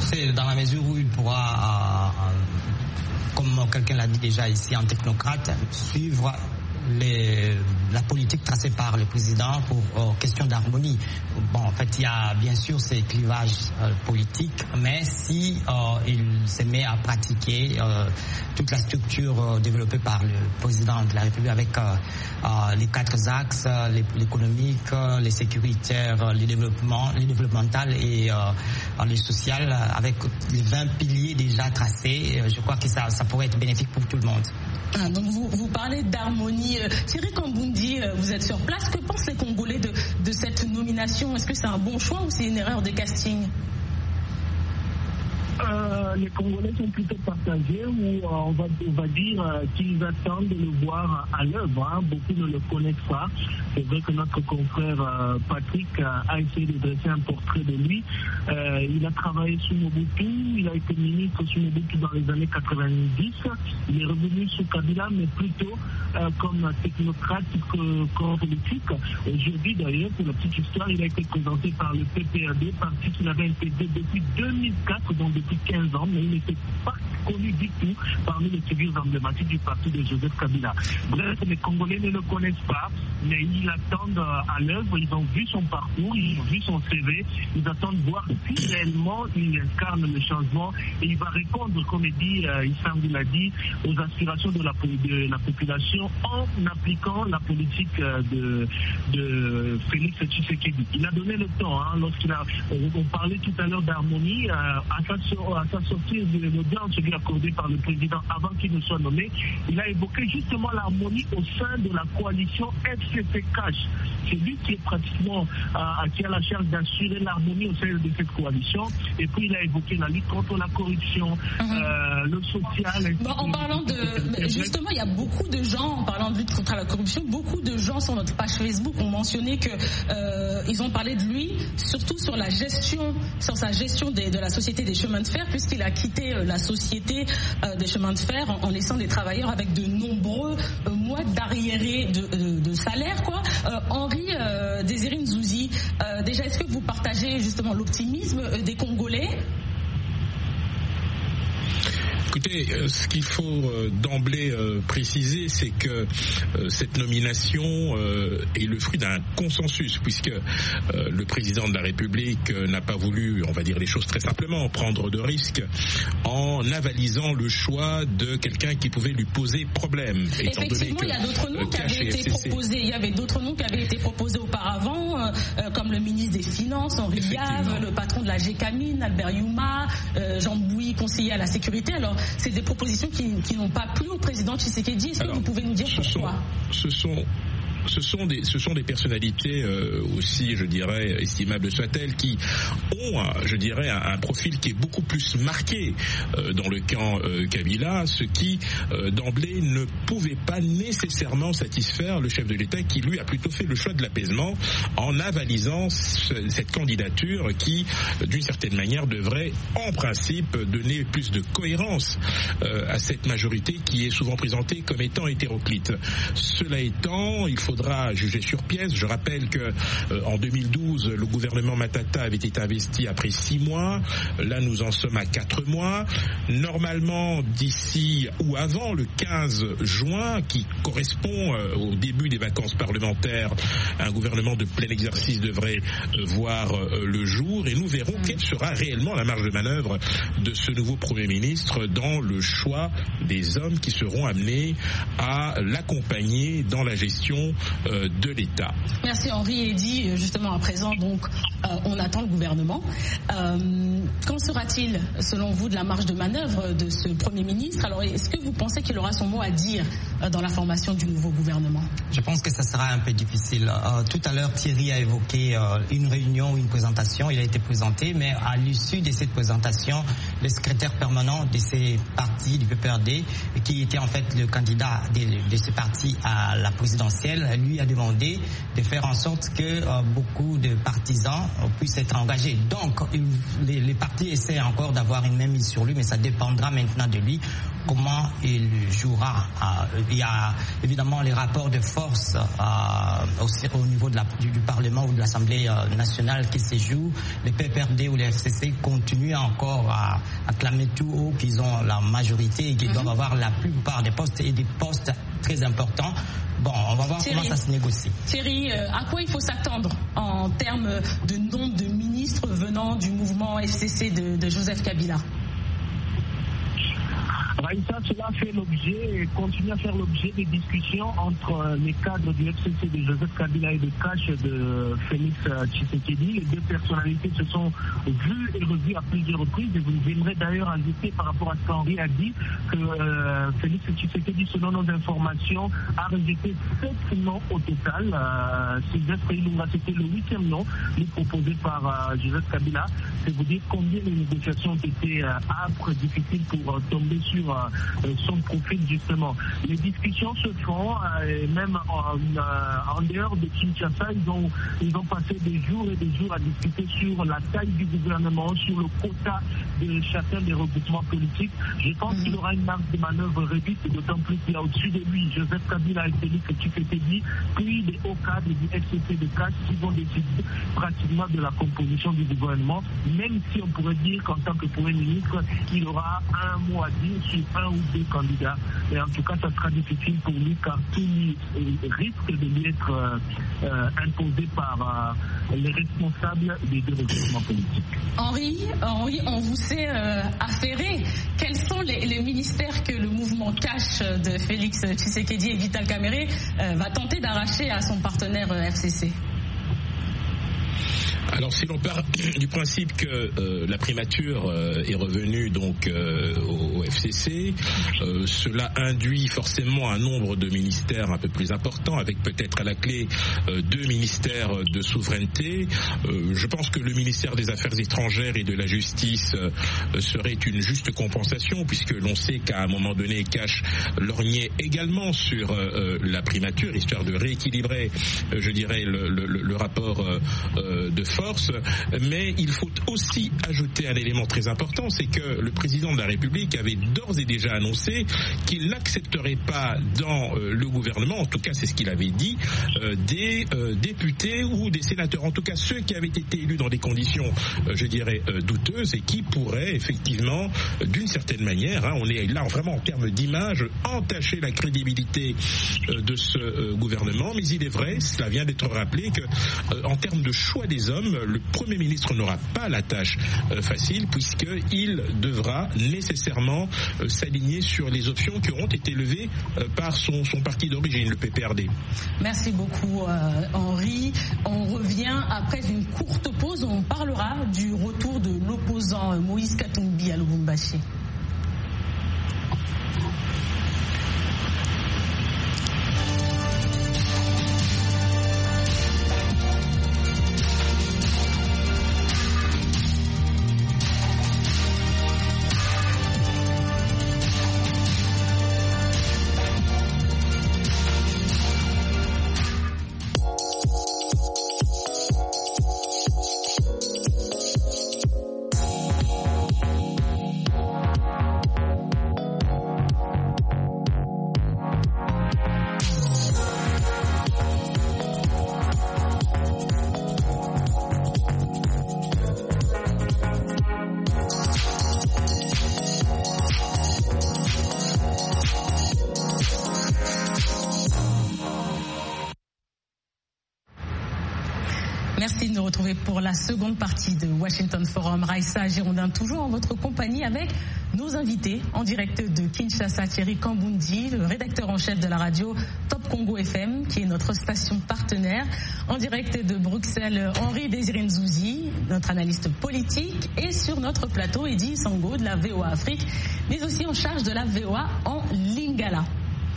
C'est dans la mesure où il pourra, comme quelqu'un l'a dit déjà ici, un technocrate, suivre la politique tracée par le président pour question d'harmonie. Bon, en fait, il y a bien sûr ces clivages politiques, mais si il se met à pratiquer toute la structure développée par le président de la République avec les 4 axes, l'économique, les sécuritaires, les développementales et les sociales, avec les 20 piliers déjà tracés, je crois que ça pourrait être bénéfique pour tout le monde. Donc vous parlez d'harmonie. Thierry Kamboundi, vous êtes sur place. Que pensent les Congolais de cette nomination? Est-ce que c'est un bon choix ou c'est une erreur de casting? Les Congolais sont plutôt partagés, où on va dire qu'ils attendent de le voir à l'œuvre. Beaucoup ne le connaissent pas. C'est vrai que notre confrère Patrick a essayé de dresser un portrait de lui. Il a travaillé sous Mobutu, il a été ministre sous Mobutu dans les années 90. Il est revenu sous Kabila, mais plutôt comme technocrate qu'en politique. Aujourd'hui, d'ailleurs, pour la petite histoire, il a été présenté par le PPRD, parti qu'il avait intégré depuis 2004, donc depuis 15 ans, mais il n'était pas connu du tout parmi les figures emblématiques du parti de Joseph Kabila. Bref, les Congolais ne le connaissent pas, mais ils l'attendent à l'œuvre. Ils ont vu son parcours, ils ont vu son CV, ils attendent voir si réellement il incarne le changement et il va répondre, comme il dit, il l'a dit, aux aspirations de la population en appliquant la politique de Félix Tshisekedi. Il a donné le temps, on parlait tout à l'heure d'harmonie, à sa sortie de l'audience lui accordée par le président avant qu'il ne soit nommé, il a évoqué justement l'harmonie au sein de la coalition FCC-CACH. C'est lui qui est pratiquement qui a la charge d'assurer l'harmonie au sein de cette coalition. Et puis il a évoqué la lutte contre la corruption, le social. Bon, en parlant justement, il y a beaucoup de gens, en parlant de lutte contre la corruption, beaucoup de gens sur notre page Facebook ont mentionné que ils ont parlé de lui, surtout sur sa gestion de la société des chemins de fer, puisqu'il a quitté la société des chemins de fer en laissant les travailleurs avec de nombreux mois d'arriérés de salaire, quoi. Henri Désiré Nzouzi, déjà, est-ce que vous partagez justement l'optimisme des Congolais? Écoutez, ce qu'il faut d'emblée préciser, c'est que cette nomination est le fruit d'un consensus, puisque le président de la République n'a pas voulu, on va dire les choses très simplement, prendre de risques en avalisant le choix de quelqu'un qui pouvait lui poser problème. Effectivement, il y a d'autres noms qui avaient été proposés. Il y avait d'autres noms qui avaient été proposés auparavant, comme le ministre des Finances, Henri Yave, le patron de la GECAMINE, Albert Youma, Jean Bouy, conseiller à la sécurité. Alors, c'est des propositions qui n'ont pas plu au président Tshisekedi. Est-ce que vous pouvez nous dire pourquoi? Ce sont des personnalités aussi, je dirais, estimables soient-elles, qui ont, je dirais, un profil qui est beaucoup plus marqué dans le camp Kabila, ce qui, d'emblée, ne pouvait pas nécessairement satisfaire le chef de l'État, qui, lui, a plutôt fait le choix de l'apaisement en avalisant cette candidature qui, d'une certaine manière, devrait, en principe, donner plus de cohérence à cette majorité qui est souvent présentée comme étant hétéroclite. Cela étant, il faudra juger sur pièce. Je rappelle que en 2012, le gouvernement Matata avait été investi après 6 mois. Là, nous en sommes à 4 mois. Normalement, d'ici ou avant le 15 juin, qui correspond au début des vacances parlementaires, un gouvernement de plein exercice devrait voir le jour, et nous verrons quelle sera réellement la marge de manœuvre de ce nouveau Premier ministre dans le choix des hommes qui seront amenés à l'accompagner dans la gestion de l'État. Merci Henri. Eddy, justement à présent, donc on attend le gouvernement. Qu'en sera-t-il, selon vous, de la marge de manœuvre de ce Premier ministre? Alors, est-ce que vous pensez qu'il aura son mot à dire dans la formation du nouveau gouvernement? Je pense que ça sera un peu difficile. Tout à l'heure, Thierry a évoqué une réunion, une présentation. Il a été présenté, mais à l'issue de cette présentation, le secrétaire permanent de ces partis du PPRD, qui était en fait le candidat de ce parti à la présidentielle, lui a demandé de faire en sorte que beaucoup de partisans puissent être engagés. Donc, les partis essaient encore d'avoir une main mise sur lui, mais ça dépendra maintenant de lui comment il jouera. Il y a évidemment les rapports de force au niveau du Parlement ou de l'Assemblée nationale qui se jouent. Les PPRD ou les FCC continuent encore à clamer tout haut qu'ils ont la majorité et qu'ils doivent avoir la plupart des postes et des postes très importants. Bon, on va voir comment ça se négocie. Thierry, à quoi il faut s'attendre en termes de nombre de ministres venant du mouvement FCC de Joseph Kabila? Raïssa, cela fait l'objet et continue à faire l'objet des discussions entre les cadres du FCC de Joseph Kabila et de Cash de Félix Tshisekedi. Les deux personnalités se sont vues et revues à plusieurs reprises. Et j'aimerais d'ailleurs ajouter par rapport à ce qu'Henri a dit que Félix Tshisekedi, selon nos informations, a rejeté 7 noms au total. Sylvestre Ilunga, c'était le 8e nom lui proposé par Joseph Kabila. C'est vous dire combien les négociations ont été âpres, difficiles pour tomber sur son profil justement. Les discussions se font et même en dehors de Kinshasa, ils ont passé des jours et des jours à discuter sur la taille du gouvernement, sur le quota de chacun des regroupements politiques. Je pense qu'il aura une marge de manœuvre réduite, d'autant plus qu'il y a au-dessus de lui Joseph Kabila et Félix Tshisekedi, puis des hauts cadres du FCC de CAS qui vont décider pratiquement de la composition du gouvernement, même si on pourrait dire qu'en tant que Premier ministre, il aura un mot à dire sur un ou deux candidats. Et en tout cas, ça sera difficile pour lui car tout risque de lui être imposé par les responsables des deux regroupements politiques. Henri, on vous sait affairé. Quels sont les ministères que le mouvement Cash de Félix Tshisekedi et Vital Kamerhe va tenter d'arracher à son partenaire FCC? Alors si l'on part du principe que la primature est revenue donc au FCC, cela induit forcément un nombre de ministères un peu plus important, avec peut-être à la clé 2 ministères de souveraineté. Je pense que le ministère des Affaires étrangères et de la Justice serait une juste compensation, puisque l'on sait qu'à un moment donné, Cash lorgnait également sur la primature, histoire de rééquilibrer, je dirais, le rapport de force. Mais il faut aussi ajouter un élément très important, c'est que le président de la République avait d'ores et déjà annoncé qu'il n'accepterait pas dans le gouvernement, en tout cas c'est ce qu'il avait dit, des députés ou des sénateurs, en tout cas ceux qui avaient été élus dans des conditions, je dirais, douteuses et qui pourraient effectivement, d'une certaine manière, on est là vraiment en termes d'image, entacher la crédibilité de ce gouvernement. Mais il est vrai, cela vient d'être rappelé, que en termes de choix des hommes, le Premier ministre n'aura pas la tâche facile, puisqu'il devra nécessairement s'aligner sur les options qui auront été levées par son parti d'origine, le PPRD. Merci beaucoup Henri. On revient après une courte pause, on parlera du retour de l'opposant Moïse Katumbi à Lubumbashi. Merci de nous retrouver pour la seconde partie de Washington Forum. Raïssa Girondin, toujours en votre compagnie avec nos invités en direct de Kinshasa, Thierry Kambundi, le rédacteur en chef de la radio Top Congo FM, qui est notre station partenaire. En direct de Bruxelles, Henri Désiré Nzouzi, notre analyste politique. Et sur notre plateau, Eddy Sango de la VOA Afrique, mais aussi en charge de la VOA en Lingala.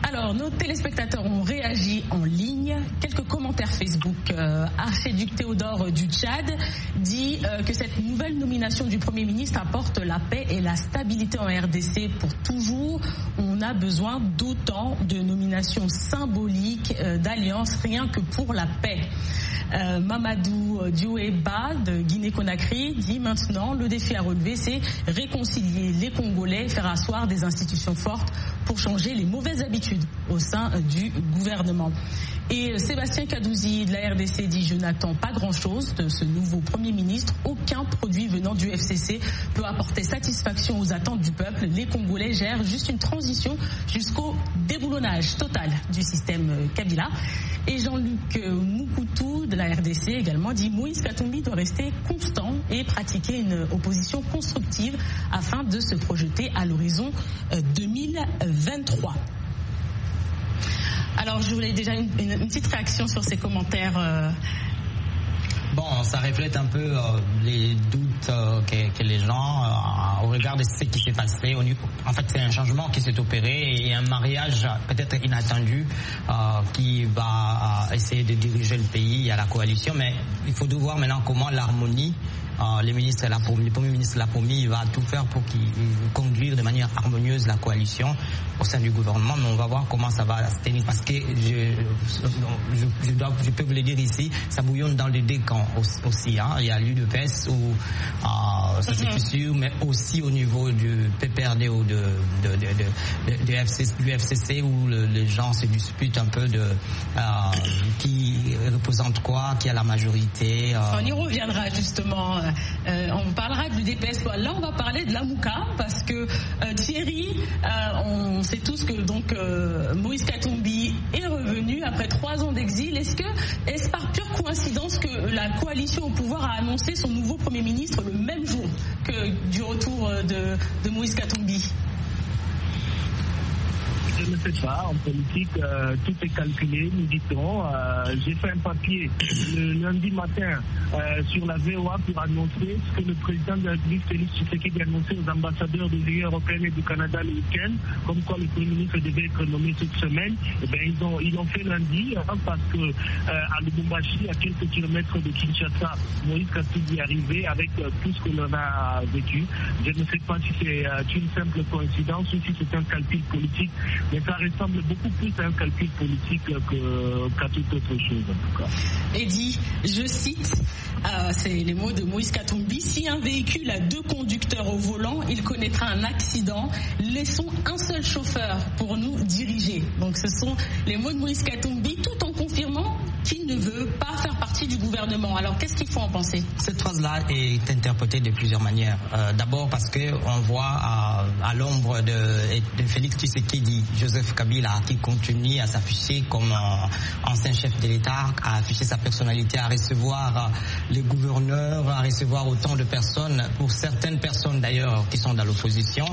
Alors, nos téléspectateurs ont réagi en ligne. Quelques commentaires Facebook. Archiduc Théodore du Tchad dit que cette nouvelle nomination du Premier ministre apporte la paix et la stabilité en RDC pour toujours. On a besoin d'autant de nominations symboliques, d'alliances, rien que pour la paix. Mamadou Dioueba de Guinée-Conakry dit maintenant le défi à relever, c'est réconcilier les Congolais, faire asseoir des institutions fortes pour changer les mauvaises habitudes au sein du gouvernement. Et Sébastien Kadouzi de la RDC dit je n'attends pas grand-chose de ce nouveau Premier ministre. Aucun produit venant du FCC peut apporter satisfaction aux attentes du peuple. Les Congolais gèrent juste une transition jusqu'au déboulonnage total du système Kabila. Et Jean-Luc Moukoutou de la RDC également dit Moïse Katumbi doit rester constant et pratiquer une opposition constructive afin de se projeter à l'horizon 2023. Alors, je voulais déjà une petite réaction sur ces commentaires. Bon, ça reflète un peu les doutes que les gens, au regard de ce qui s'est passé. En fait, c'est un changement qui s'est opéré et un mariage peut-être inattendu qui va essayer de diriger le pays à la coalition. Mais il faut voir maintenant comment l'harmonie, le Premier ministre l'a promis, il va tout faire pour conduire de manière harmonieuse la coalition au sein du gouvernement. Mais on va voir comment ça va se tenir parce que je peux vous le dire ici, ça bouillonne dans les deux camps aussi. Hein. Il y a l'UDPS où ça c'est sûr, mais aussi au niveau du PPRD ou du FCC où les gens se disputent un peu de qui représente quoi, qui a la majorité. On y reviendra justement. On parlera du DPS. Là, on va parler de la Mouka parce que Thierry, on sait tous que donc Moïse Katumbi est revenu après 3 ans d'exil. Est-ce par pure coïncidence que la coalition au pouvoir a annoncé son nouveau Premier ministre le même jour que du retour de Moïse Katumbi? Je ne sais pas, en politique, tout est calculé, nous dit-on. J'ai fait un papier le lundi matin sur la VOA pour annoncer ce que le président de la République, Félix Tshisekedi, a annoncé aux ambassadeurs de l'Union européenne et du Canada le week-end, comme quoi le Premier ministre devait être nommé cette semaine. Et bien, ils l'ont fait lundi, parce que à Lubumbashi, à quelques kilomètres de Kinshasa, Moïse Katumbi est arrivé avec tout ce que l'on a vécu. Je ne sais pas si c'est une simple coïncidence ou si c'est un calcul politique. Mais ça ressemble beaucoup plus à un calcul politique qu'à toute autre chose, en tout cas. Et dit, je cite, c'est les mots de Moïse Katumbi, si un véhicule a 2 conducteurs au volant, il connaîtra un accident. Laissons un seul chauffeur pour nous diriger. Donc ce sont les mots de Moïse Katumbi, tout en confirmant qu'il ne veut pas faire partie du gouvernement. Alors qu'est-ce qu'il faut en penser? Cette phrase-là est interprétée de plusieurs manières. D'abord parce qu'on voit à l'ombre de Félix Tshisekedi, Joseph Kabila, qui continue à s'afficher comme ancien chef de l'État, à afficher sa personnalité, à recevoir les gouverneurs, à recevoir autant de personnes. Pour certaines personnes d'ailleurs qui sont dans l'opposition,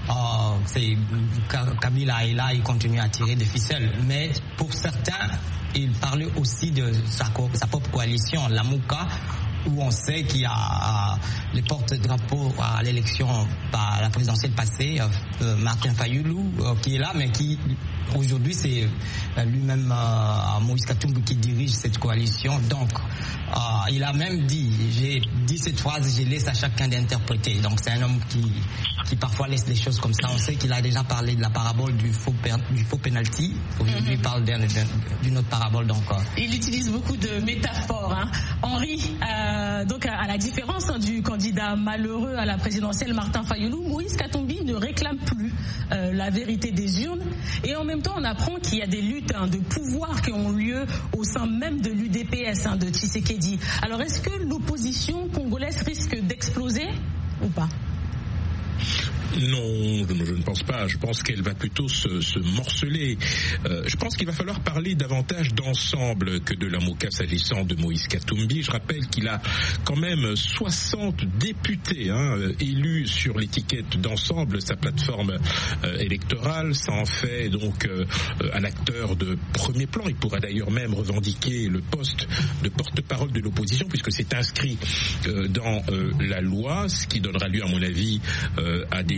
Kabila est là, il continue à tirer des ficelles. Mais pour certains, il parlait aussi de sa propre coalition, la Mouka, où on sait qu'il y a les porte-drapeaux à l'élection par la présidentielle passée, Martin Fayoulou, qui est là, mais qui aujourd'hui c'est lui-même Moïse Katumbi qui dirige cette coalition. Donc il a même dit, j'ai dit cette phrase, je laisse à chacun d'interpréter. Donc c'est un homme qui parfois laisse des choses comme ça. On sait qu'il a déjà parlé de la parabole du faux penalty. Aujourd'hui il parle d'une autre parabole. Donc il utilise beaucoup de métaphores. Hein. Henri, donc à la différence du candidat malheureux à la présidentielle Martin Fayoulou, Moïse Katumbi ne réclame plus la vérité des urnes. Et en même temps, on apprend qu'il y a des luttes de pouvoir qui ont lieu au sein même de l'UDPS, de Tshisekedi. Alors, est-ce que l'opposition congolaise risque d'exploser ou pas ? Non, je ne pense pas. Je pense qu'elle va plutôt se morceler. Je pense qu'il va falloir parler davantage d'ensemble que de la Mouka s'agissant de Moïse Katumbi. Je rappelle qu'il a quand même 60 députés élus sur l'étiquette d'ensemble, sa plateforme électorale. Ça en fait donc un acteur de premier plan. Il pourra d'ailleurs même revendiquer le poste de porte-parole de l'opposition puisque c'est inscrit dans la loi, ce qui donnera lieu à mon avis à des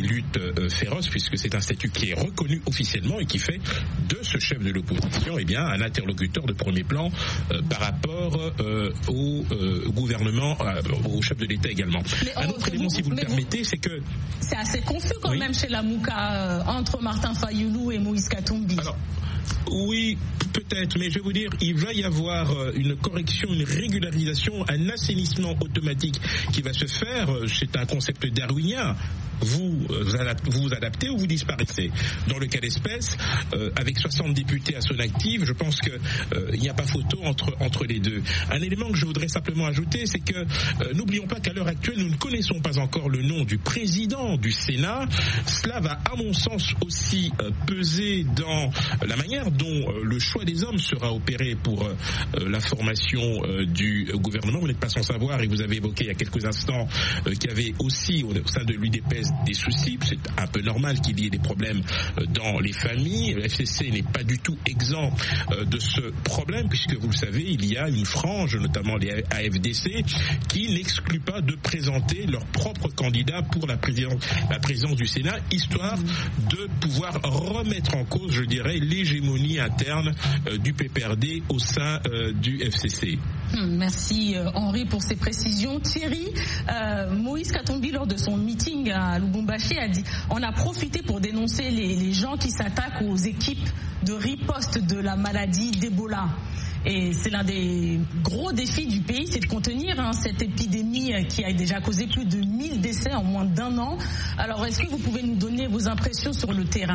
lutte féroce, puisque c'est un statut qui est reconnu officiellement et qui fait de ce chef de l'opposition un interlocuteur de premier plan par rapport au gouvernement, au chef de l'État également. Un autre élément, si vous le permettez, c'est que... C'est assez confus quand même chez la Mouka entre Martin Fayoulou et Moïse Katumbi. Alors, oui, peut-être, mais je vais vous dire, il va y avoir une correction, une régularisation, un assainissement automatique qui va se faire. C'est un concept darwinien. Vous vous adaptez ou vous disparaissez. Dans le cas d'espèce, avec 60 députés à son actif, je pense que il n'y a pas photo entre les deux. Un élément que je voudrais simplement ajouter, c'est que n'oublions pas qu'à l'heure actuelle, nous ne connaissons pas encore le nom du président du Sénat. Cela va, à mon sens, aussi peser dans la manière dont le choix des hommes sera opéré pour la formation du gouvernement. Vous n'êtes pas sans savoir, et vous avez évoqué il y a quelques instants qu'il y avait aussi au sein de l'UDPS des soucis. C'est un peu normal qu'il y ait des problèmes dans les familles. Le FCC n'est pas du tout exempt de ce problème, puisque vous le savez, il y a une frange, notamment les AFDC, qui n'exclut pas de présenter leur propre candidat pour la présidence du Sénat, histoire de pouvoir remettre en cause, je dirais, l'hégémonie interne du PPRD au sein du FCC. Merci Henri pour ces précisions. Thierry, Moïse Katumbi, lors de son meeting à Lubumbashi, a dit « On a profité pour dénoncer les gens qui s'attaquent aux équipes de riposte de la maladie d'Ebola ». Et c'est l'un des gros défis du pays, c'est de contenir cette épidémie qui a déjà causé plus de 1000 décès en moins d'1 an. Alors, est-ce que vous pouvez nous donner vos impressions sur le terrain ?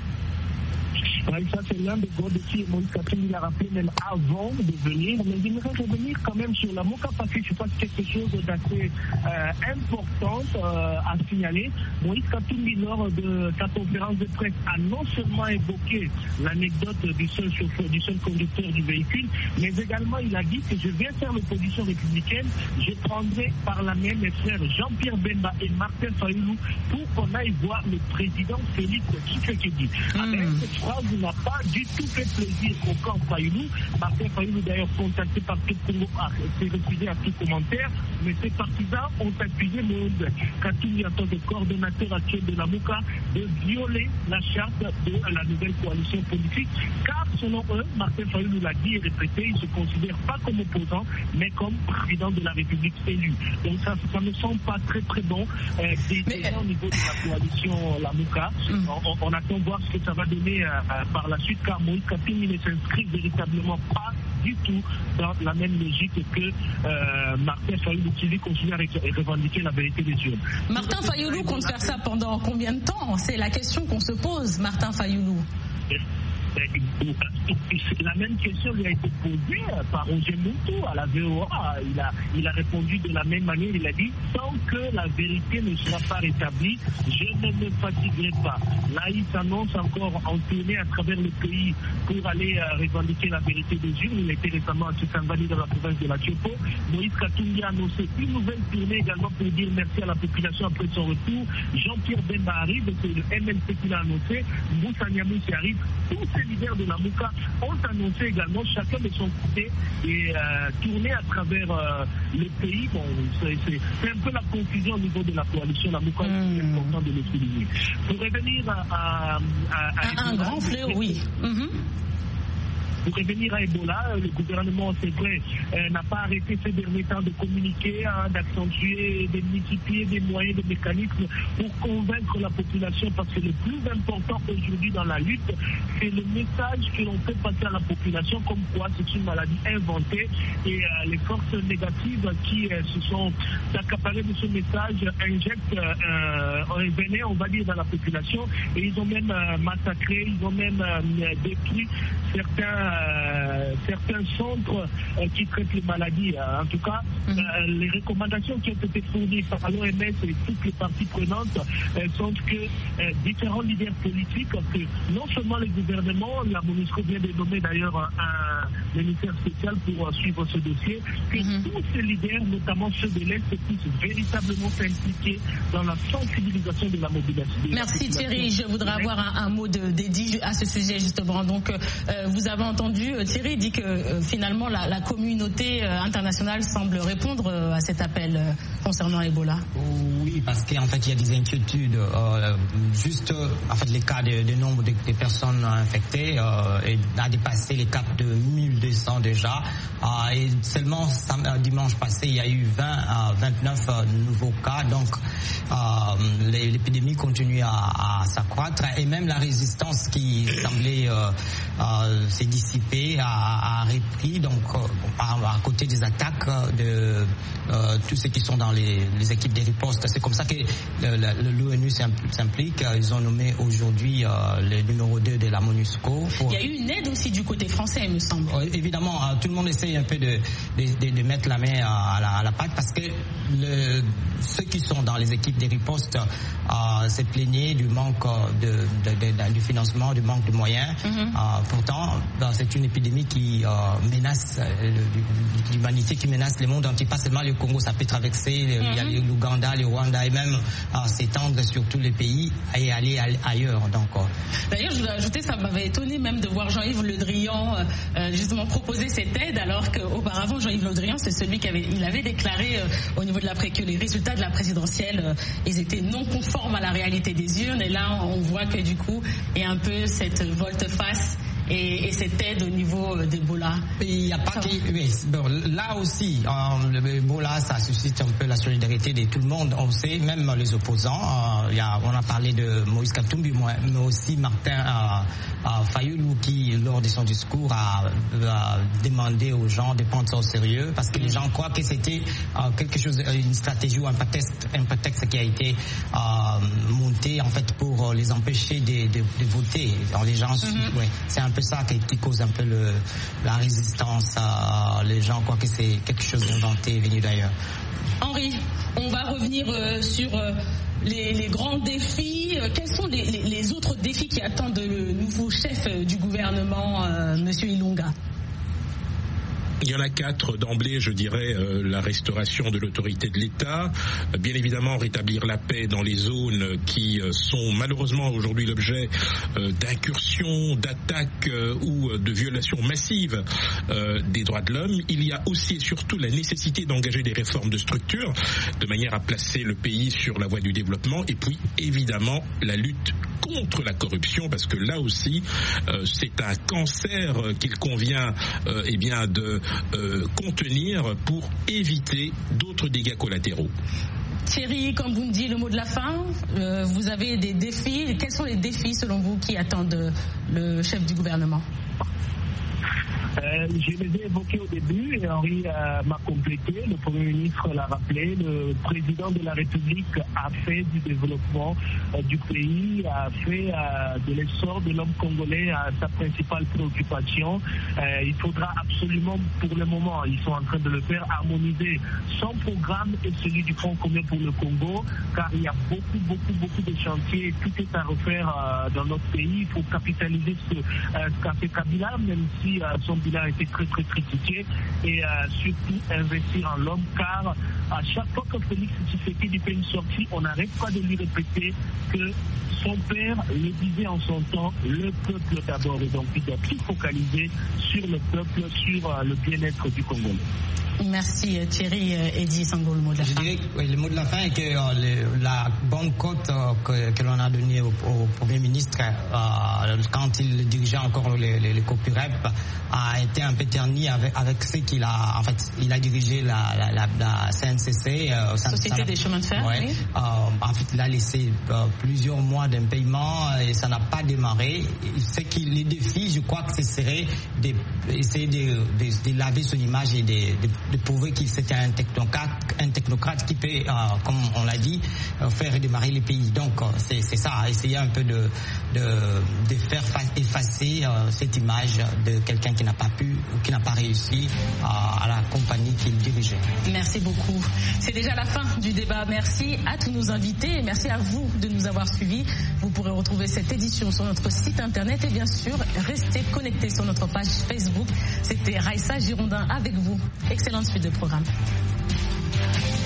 Oui, ça c'est l'un des gros défis. Moïse Katumbi l'a rappelé même avant de venir, mais j'aimerais revenir quand même sur la Mouka parce que je pense quelque chose d'assez important à signaler. Moïse Katumbi, lors de sa conférence de presse, a non seulement évoqué l'anecdote du seul chauffeur, du seul conducteur du véhicule, mais également il a dit que je viens faire l'opposition républicaine, je prendrai par la main mes frères Jean-Pierre Bemba et Martin Fayoulou pour qu'on aille voir le président Félix Tshisekedi. Avec cette phrase, il n'a pas du tout fait plaisir au camp Fayoulou. Martin Fayoulou, d'ailleurs, contacté par tout Congo, s'est refusé à tout commentaire, mais ses partisans ont accusé Moïse Katumbi en tant que coordonnateur actuel de la Mouka de violer la charte de la nouvelle coalition politique, car selon eux, Martin Fayoulou l'a dit et répété, il ne se considère pas comme opposant, mais comme président de la République élu. Donc ça ne semble pas très très bon au niveau de la coalition la Mouka. On attend voir ce que ça va donner par la suite, car Moïse Katumbi ne s'inscrit véritablement pas du tout dans la même logique que Martin Fayoulou, qui lui considère et revendiquer la vérité des urnes. Martin Fayoulou compte faire ça pendant combien de temps? C'est la question qu'on se pose, Martin Fayoulou. La même question lui a été posée par Roger Moutou à la VOA. Il a répondu de la même manière. Il a dit tant que la vérité ne sera pas rétablie, je ne me fatiguerai pas. Là, il s'annonce encore en tournée à travers le pays pour aller revendiquer la vérité des urnes. Il était récemment à Tshisekedi dans la province de la Tchopo. Moïse Katumbi a annoncé une nouvelle tournée également pour dire merci à la population après son retour. Jean-Pierre Bemba arrive, c'est le MLC qui l'a annoncé. Moussa Nyamouchi arrive. Tous ces leaders de la Mouka ont annoncé également, chacun de son côté, et tourné à travers le pays. Bon, c'est un peu la confusion au niveau de la coalition. La Mouka, c'est important de le souligner. Pour revenir à un grand fléau, oui. Pour revenir à Ebola, le gouvernement, c'est vrai, n'a pas arrêté ces derniers temps de communiquer, d'accentuer, de multiplier des moyens, des mécanismes pour convaincre la population, parce que le plus important aujourd'hui dans la lutte, c'est le message que l'on fait passer à la population, comme quoi c'est une maladie inventée, et les forces négatives qui se sont accaparées de ce message injectent un venin, on va dire, dans la population, et ils ont même massacré, ils ont même détruit certains centres qui traitent les maladies. En tout cas, les recommandations qui ont été fournies par l'OMS et toutes les parties prenantes sont que différents leaders politiques, que non seulement les gouvernements, la MONUSCO vient de nommer d'ailleurs l'émissaire spécial pour suivre ce dossier, que tous ces leaders, notamment ceux de l'Est, puissent véritablement s'impliquer dans la sensibilisation de la mobilisation. Merci Thierry. Je voudrais avoir un mot d'Eddie à ce sujet justement. Donc vous avez entendu, Thierry dit que finalement la communauté internationale semble répondre à cet appel concernant Ebola. Oui, parce qu'en fait il y a des inquiétudes. Juste en fait les cas de nombre de personnes infectées a dépassé les caps de 1200 déjà. Et seulement dimanche passé il y a eu 29 nouveaux cas. Donc l'épidémie continue à s'accroître et même la résistance qui semblait s'est dissipée a repris. Donc à côté des attaques de tous ceux qui sont dans les équipes de riposte. C'est comme ça que l'ONU s'implique. Ils ont nommé aujourd'hui le numéro 2 de la MONUSCO. Il y a eu une aide aussi du côté français, il me semble. Évidemment, tout le monde essaye un peu de mettre la main à la pâte parce que ceux qui sont dans les équipes de riposte se plaignaient du manque du financement, du manque de moyens. Pourtant, c'est une épidémie qui menace l'humanité, qui menace le monde entier, pas seulement le Congo, ça peut traverser, il y a l'Ouganda, le Rwanda et même s'étendre sur tous les pays et aller ailleurs. D'ailleurs, je voudrais ajouter, ça m'avait étonné même de voir Jean-Yves Le Drian justement proposer cette aide, alors qu'auparavant Jean-Yves Le Drian, c'est celui il avait déclaré au niveau de que les résultats de la présidentielle, ils étaient non conformes à la réalité des urnes, et là on voit que du coup il y a un peu cette volte-face et cette aide au niveau d'Ebola. Il n'y a pas là aussi, l'Ebola, ça suscite un peu la solidarité de tout le monde. On sait, même les opposants. On a parlé de Moïse Katumbi, mais aussi Martin Fayoulou, qui, lors de son discours, a demandé aux gens de prendre ça au sérieux, parce que les gens croient que c'était quelque chose, une stratégie ou un prétexte qui a été monté en fait pour les empêcher de voter. Alors, les gens, c'est un peu ça qui cause un peu la résistance. Les gens croient que c'est quelque chose d'inventé, venu d'ailleurs. Henri, on va revenir sur les grands défis. Quels sont les autres défis qui attendent le nouveau chef du gouvernement, Monsieur Ilunga? Il y en a 4 d'emblée, je dirais, la restauration de l'autorité de l'État, bien évidemment rétablir la paix dans les zones qui sont malheureusement aujourd'hui l'objet d'incursions, d'attaques ou de violations massives des droits de l'homme. Il y a aussi et surtout la nécessité d'engager des réformes de structure de manière à placer le pays sur la voie du développement, et puis évidemment la lutte contre la corruption, parce que là aussi c'est un cancer qu'il convient de contenir pour éviter d'autres dégâts collatéraux. Thierry, comme vous me dites le mot de la fin, vous avez des défis. Quels sont les défis selon vous qui attendent le chef du gouvernement? Je les ai évoqués au début et Henri m'a complété. Le Premier ministre l'a rappelé. Le président de la République a fait du développement du pays, a fait de l'essor de l'homme congolais sa principale préoccupation. Il faudra absolument, pour le moment, ils sont en train de le faire, harmoniser son programme et celui du Front commun pour le Congo, car il y a beaucoup de chantiers. Tout est à refaire dans notre pays. Il faut capitaliser ce qu'a fait Kabila, même si son bilan a été très critiqué, et surtout investir en l'homme, car à chaque fois que Félix Tshisekedi fait une sortie, on n'arrête pas de lui répéter que son père le disait en son temps, le peuple d'abord, et donc il doit tout focaliser sur le peuple, sur le bien-être du Congo. Merci Thierry. Eddie Sango, le mot de la fin. Je dirais que le mot de la fin est que la bonne cote que l'on a donnée au Premier ministre quand il dirigeait encore les COPUREP a été un peu terni avec ce qu'il a. En fait, il a dirigé la CNCC. Société des chemins de fer. Ouais. Oui. En fait, il a laissé plusieurs mois d'impaiement et ça n'a pas démarré. C'est que les défis, je crois que ce serait d'essayer de laver son image et de prouver qu'il c'était un technocrate qui peut, comme on l'a dit, faire redémarrer les pays. Donc c'est ça, essayer un peu de faire effacer cette image de quelqu'un qui n'a pas pu ou qui n'a pas réussi à la compagnie qu'il dirigeait. Merci beaucoup. C'est déjà la fin du débat. Merci à tous nos invités et merci à vous de nous avoir suivis. Vous pourrez retrouver cette édition sur notre site internet et bien sûr restez connectés sur notre page Facebook. C'était Raissa Girondin avec vous. Excellente suite de programme.